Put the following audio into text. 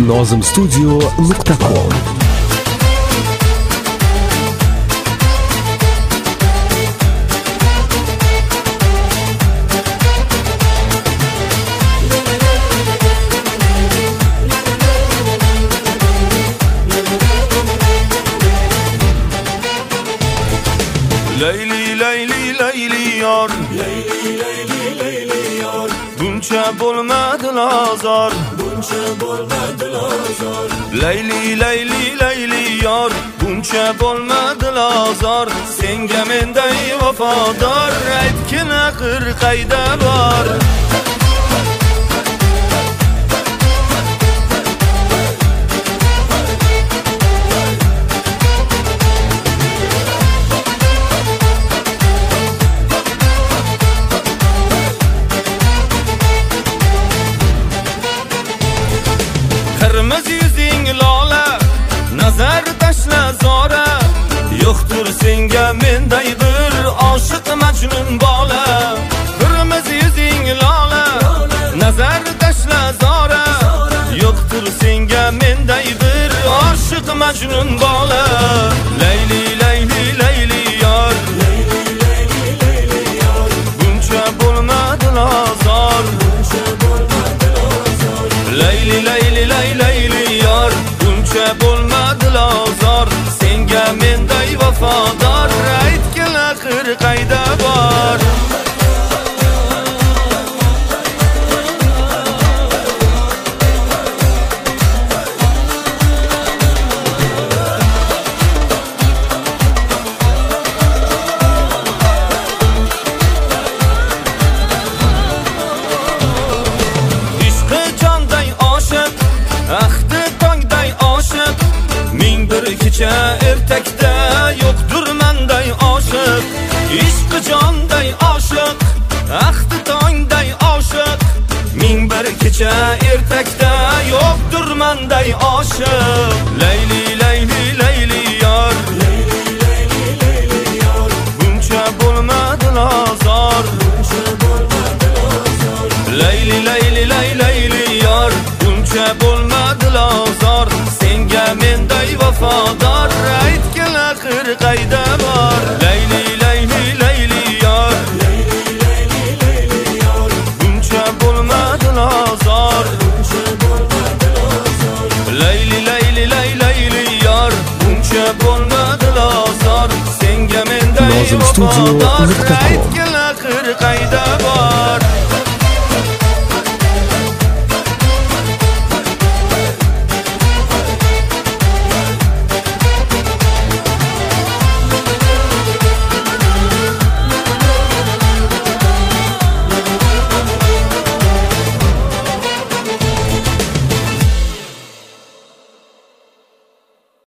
nozimstudio.com. Leyli leyli leyli yar, Leyli leyli leyli yar, buncha bo'lmadi azor, buncha bo'lmadi azor. Leyli leyli leyli yar, buncha bo'lmadi azor. Senga menday vafodor, aytgin axir qayda bor? Kırmızı yüzing lola, nazar tashla zora. Yo'qdir senga menday bir oshiq majnun bola. Kırmızı yüzing lola, nazar tashla zora. Yo'qdir senga menday bir oshiq majnun bola. Leyli leyli leyli yar, Leyli leyli leyli yar, buncha bo'lmadi azor, buncha bo'lmadi azor. Leyli leyli leyli yar, buncha bo'lmadi azor. Senga menday vafodor, aytgin axir qayda bor? Ishqi jonday oshiq, ahdi tongday oshiq. Ming bir kecha ertakda yo'qdir menday oshiq. Ishqi jonday oshiq, ahdi tongday oshiq. Ming bir kecha ertakda yo'qdir menday oshiq. Leyli leyli leyli yar, Leyli leyli leyli yar, buncha bo'lmadi azor, buncha bo'lmadi azor. Leyli leyli leyli yar, buncha bo'lmadi azor. Senga menday vafodor, aytgin axir qayda bor? Leyli leyli leyli yar, Leyli leyli leyli yar, buncha bo'lmadi azor, buncha bo'lmadi azor. Leyli leyli leyli yar, buncha bo'lmadi azor. Senga menday nozimstudio.com. vafodor, aytgin axir qayda bor?